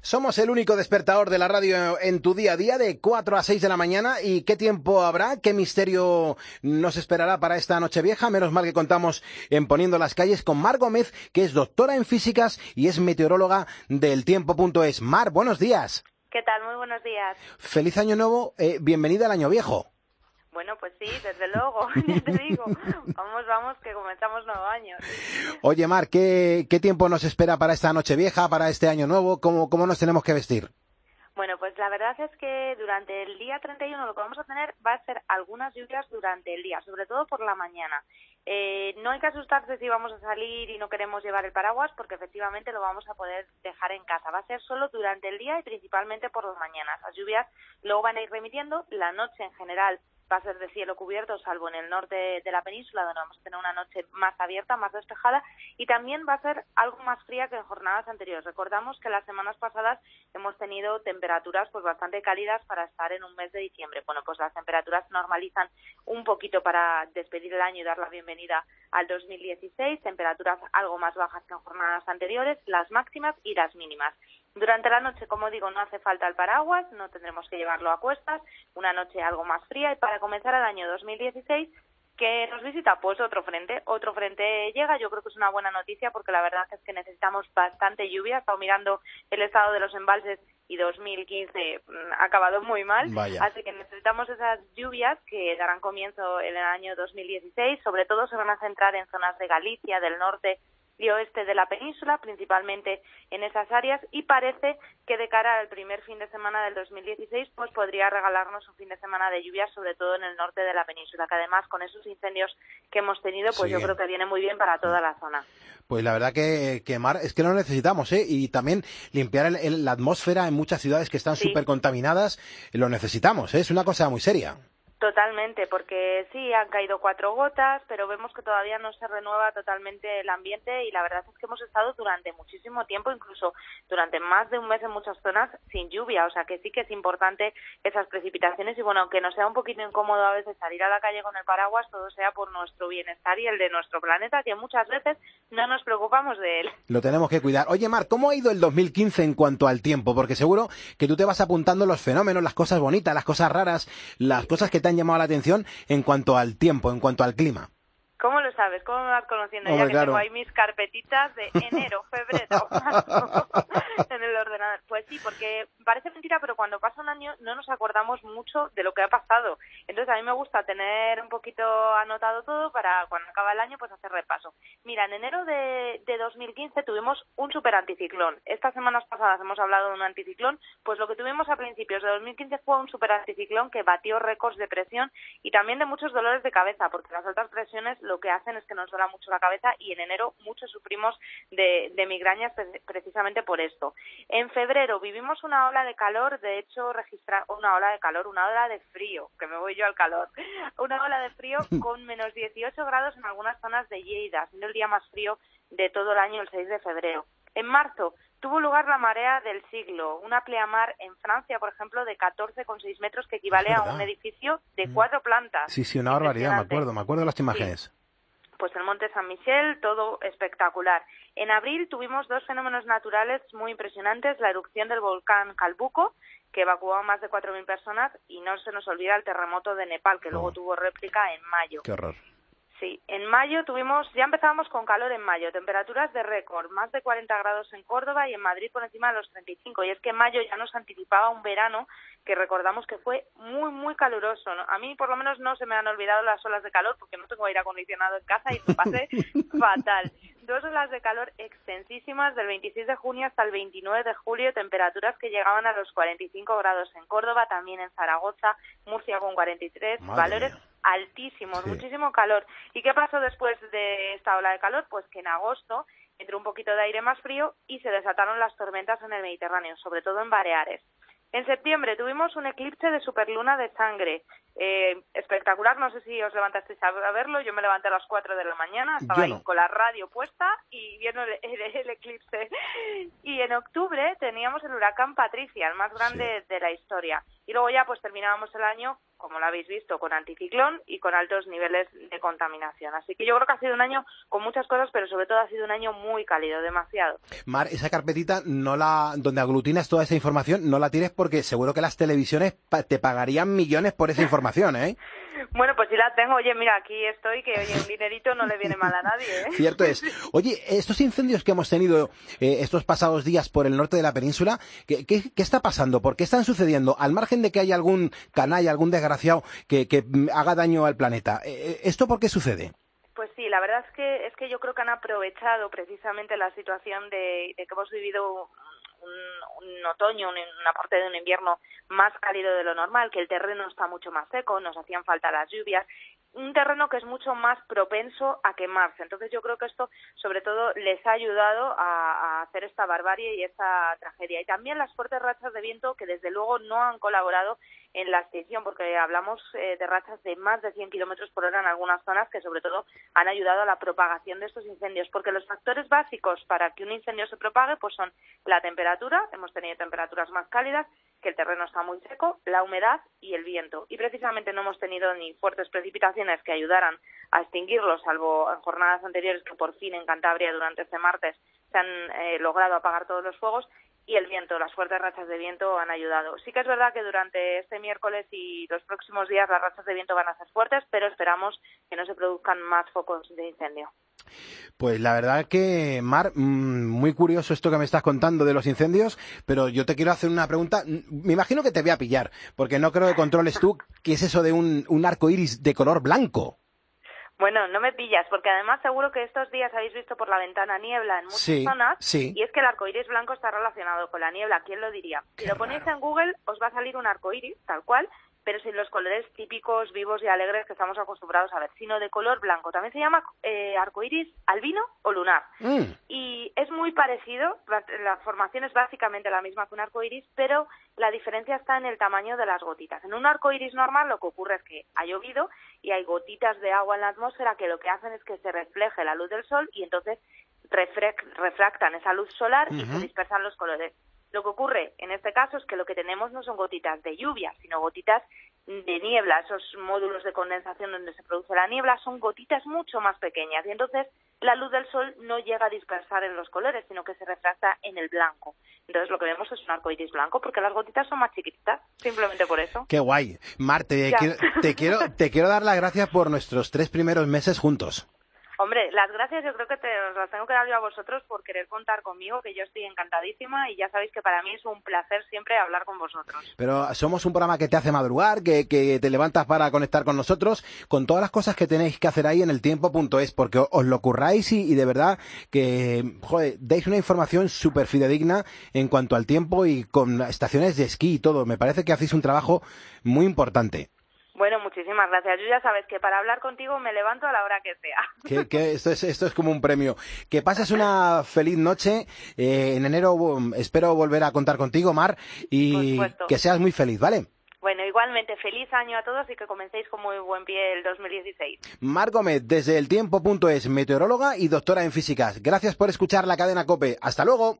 Somos el único despertador de la radio en tu día a día de 4 a 6 de la mañana. ¿Y qué tiempo habrá? ¿Qué misterio nos esperará para esta Nochevieja? Menos mal que contamos en Poniendo las Calles con Mar Gómez, que es doctora en físicas y es meteoróloga del tiempo.es. Mar, buenos días. ¿Qué tal? Muy buenos días. Feliz año nuevo, bienvenida al año viejo. Bueno, pues sí, desde luego, ya te digo. Vamos, que comenzamos nuevo año. Oye, Mar, ¿qué tiempo nos espera para esta Nochevieja, para este año nuevo? ¿Cómo nos tenemos que vestir? Bueno, pues la verdad es que durante el día 31 lo que vamos a tener va a ser algunas lluvias durante el día, sobre todo por la mañana. No hay que asustarse si vamos a salir y no queremos llevar el paraguas, porque efectivamente lo vamos a poder dejar en casa. Va a ser solo durante el día y principalmente por las mañanas. Las lluvias luego van a ir remitiendo. La noche en general va a ser de cielo cubierto, salvo en el norte de la península, donde vamos a tener una noche más abierta, más despejada, y también va a ser algo más fría que en jornadas anteriores. Recordamos que las semanas pasadas hemos tenido temperaturas pues bastante cálidas para estar en un mes de diciembre. Bueno, pues las temperaturas se normalizan un poquito para despedir el año y dar la bienvenida al 2016, temperaturas algo más bajas que en jornadas anteriores, las máximas y las mínimas. Durante la noche, como digo, no hace falta el paraguas, no tendremos que llevarlo a cuestas, una noche algo más fría, y para comenzar el año 2016, que nos visita pues otro frente llega. Yo creo que es una buena noticia porque la verdad es que necesitamos bastante lluvia. He estado mirando el estado de los embalses y 2015 ha acabado muy mal. Vaya. Así que necesitamos esas lluvias que darán comienzo en el año 2016, sobre todo se van a centrar en zonas de Galicia, del norte y oeste de la península, principalmente en esas áreas, y parece que de cara al primer fin de semana del 2016 pues podría regalarnos un fin de semana de lluvias, sobre todo en el norte de la península, que además con esos incendios que hemos tenido pues Sí. yo creo que viene muy bien para toda la zona. Pues la verdad que Mar, es que lo necesitamos, ¿eh? Y también limpiar la atmósfera en muchas ciudades que están Sí. súper contaminadas, lo necesitamos, ¿eh? Es una cosa muy seria. Totalmente, porque sí, han caído 4 gotas, pero vemos que todavía no se renueva totalmente el ambiente, y la verdad es que hemos estado durante muchísimo tiempo, incluso durante más de un mes en muchas zonas, sin lluvia. O sea que sí que es importante esas precipitaciones, y bueno, aunque nos sea un poquito incómodo a veces salir a la calle con el paraguas, todo sea por nuestro bienestar y el de nuestro planeta, que muchas veces no nos preocupamos de él. Lo tenemos que cuidar. Oye, Mar, ¿cómo ha ido el 2015 en cuanto al tiempo? Porque seguro que tú te vas apuntando los fenómenos, las cosas bonitas, las cosas raras, las cosas que te han llamado la atención en cuanto al tiempo, en cuanto al clima. ¿Cómo lo sabes? ¿Cómo me vas conociendo? Hombre, Ya que claro. tengo ahí mis carpetitas de enero, febrero, marzo en el ordenador. Pues sí, porque parece mentira, pero cuando pasa un año no nos acordamos mucho de lo que ha pasado. Entonces a mí me gusta tener un poquito anotado todo para cuando acaba el año pues hacer repaso. Mira, en enero de 2015 tuvimos un super anticiclón. Estas semanas pasadas hemos hablado de un anticiclón, pues lo que tuvimos a principios de 2015 fue un super anticiclón que batió récords de presión y también de muchos dolores de cabeza, porque las altas presiones lo que hacen es que nos duela mucho la cabeza, y en enero muchos sufrimos de migrañas precisamente por esto. En febrero vivimos una ola de calor, de hecho una ola de frío, que me voy yo al calor, una ola de frío con menos 18 grados en algunas zonas de Lleida, siendo el día más frío de todo el año, el 6 de febrero. En marzo tuvo lugar la marea del siglo, una pleamar en Francia, por ejemplo, de 14,6 metros, que equivale a un edificio de 4 plantas. Sí, una barbaridad, me acuerdo de las imágenes. Sí. Pues el Monte San Michel, todo espectacular. En abril tuvimos 2 fenómenos naturales muy impresionantes: la erupción del volcán Calbuco, que evacuó a más de 4.000 personas, y no se nos olvida el terremoto de Nepal, que luego tuvo réplica en mayo. Qué horror. Sí, en mayo ya empezábamos con calor en mayo, temperaturas de récord, más de 40 grados en Córdoba y en Madrid por encima de los 35, y es que en mayo ya nos anticipaba un verano que recordamos que fue muy, muy caluroso, ¿no? A mí por lo menos no se me han olvidado las olas de calor porque no tengo aire acondicionado en casa y me pasé fatal. 2 olas de calor extensísimas del 26 de junio hasta el 29 de julio, temperaturas que llegaban a los 45 grados en Córdoba, también en Zaragoza, Murcia con 43, Madre valores mía. Altísimos, sí. Muchísimo calor. ¿Y qué pasó después de esta ola de calor? Pues que en agosto entró un poquito de aire más frío y se desataron las tormentas en el Mediterráneo, sobre todo en Baleares. En septiembre tuvimos un eclipse de superluna de sangre, espectacular. No sé si os levantasteis a verlo. Yo me levanté a las 4 de la mañana, estaba ahí con la radio puesta y viendo el eclipse. Y en octubre teníamos el huracán Patricia, el más grande de la historia. Y luego ya pues terminábamos el año como lo habéis visto, con anticiclón y con altos niveles de contaminación. Así que yo creo que ha sido un año con muchas cosas, pero sobre todo ha sido un año muy cálido, demasiado. Mar, esa carpetita donde aglutinas toda esa información, no la tires porque seguro que las televisiones te pagarían millones por esa información, ¿eh? Bueno, pues sí la tengo. Oye, mira, aquí estoy, que oye, un dinerito no le viene mal a nadie, ¿eh? Cierto es. Oye, estos incendios que hemos tenido estos pasados días por el norte de la península, ¿qué está pasando? ¿Por qué están sucediendo? Al margen de que haya algún canalla, algún desgraciado que haga daño al planeta, ¿esto por qué sucede? Pues sí, la verdad es que yo creo que han aprovechado precisamente la situación de que hemos vivido un otoño, una parte de un invierno más cálido de lo normal, que el terreno está mucho más seco, nos hacían falta las lluvias, un terreno que es mucho más propenso a quemarse. Entonces yo creo que esto sobre todo les ha ayudado a hacer esta barbarie y esta tragedia. Y también las fuertes rachas de viento que desde luego no han colaborado en la extinción, porque hablamos de rachas de más de 100 kilómetros por hora en algunas zonas que sobre todo han ayudado a la propagación de estos incendios, porque los factores básicos para que un incendio se propague pues son la temperatura, hemos tenido temperaturas más cálidas, que el terreno está muy seco, la humedad y el viento. Y precisamente no hemos tenido ni fuertes precipitaciones que ayudaran a extinguirlo, salvo en jornadas anteriores que por fin en Cantabria durante este martes se han logrado apagar todos los fuegos, y el viento, las fuertes rachas de viento han ayudado. Sí que es verdad que durante este miércoles y los próximos días las rachas de viento van a ser fuertes, pero esperamos que no se produzcan más focos de incendio. Pues la verdad que, Mar, muy curioso esto que me estás contando de los incendios, pero yo te quiero hacer una pregunta. Me imagino que te voy a pillar, porque no creo que controles tú qué es eso de un arco iris de color blanco. Bueno, no me pillas, porque además seguro que estos días habéis visto por la ventana niebla en muchas zonas, sí. Y es que el arcoíris blanco está relacionado con la niebla, ¿quién lo diría? Si lo ponéis en Google, os va a salir un arcoíris, tal cual, pero sin los colores típicos, vivos y alegres que estamos acostumbrados a ver, sino de color blanco. También se llama arcoíris albino o lunar. Y es muy parecido, la formación es básicamente la misma que un arcoíris, pero la diferencia está en el tamaño de las gotitas. En un arcoíris normal lo que ocurre es que ha llovido y hay gotitas de agua en la atmósfera que lo que hacen es que se refleje la luz del sol y entonces refractan esa luz solar y se dispersan los colores. Lo que ocurre en este caso es que lo que tenemos no son gotitas de lluvia, sino gotitas de niebla. Esos módulos de condensación donde se produce la niebla son gotitas mucho más pequeñas y entonces la luz del sol no llega a dispersar en los colores, sino que se refracta en el blanco. Entonces lo que vemos es un arcoíris blanco porque las gotitas son más chiquititas, simplemente por eso. ¡Qué guay! Mar, te quiero dar las gracias por nuestros 3 primeros meses juntos. Hombre, las gracias yo creo que os las tengo que dar yo a vosotros por querer contar conmigo, que yo estoy encantadísima y ya sabéis que para mí es un placer siempre hablar con vosotros. Pero somos un programa que te hace madrugar, que te levantas para conectar con nosotros, con todas las cosas que tenéis que hacer ahí en eltiempo.es, porque os lo curráis y de verdad que, joder, dais una información súper fidedigna en cuanto al tiempo y con estaciones de esquí y todo. Me parece que hacéis un trabajo muy importante. Bueno, muchísimas gracias. Yo ya sabes que para hablar contigo me levanto a la hora que sea. Esto es como un premio. Que pases una feliz noche. En enero espero volver a contar contigo, Mar, y que seas muy feliz, ¿vale? Bueno, igualmente, feliz año a todos y que comencéis con muy buen pie el 2016. Mar Gómez, desde eltiempo.es, meteoróloga y doctora en físicas. Gracias por escuchar la cadena COPE. ¡Hasta luego!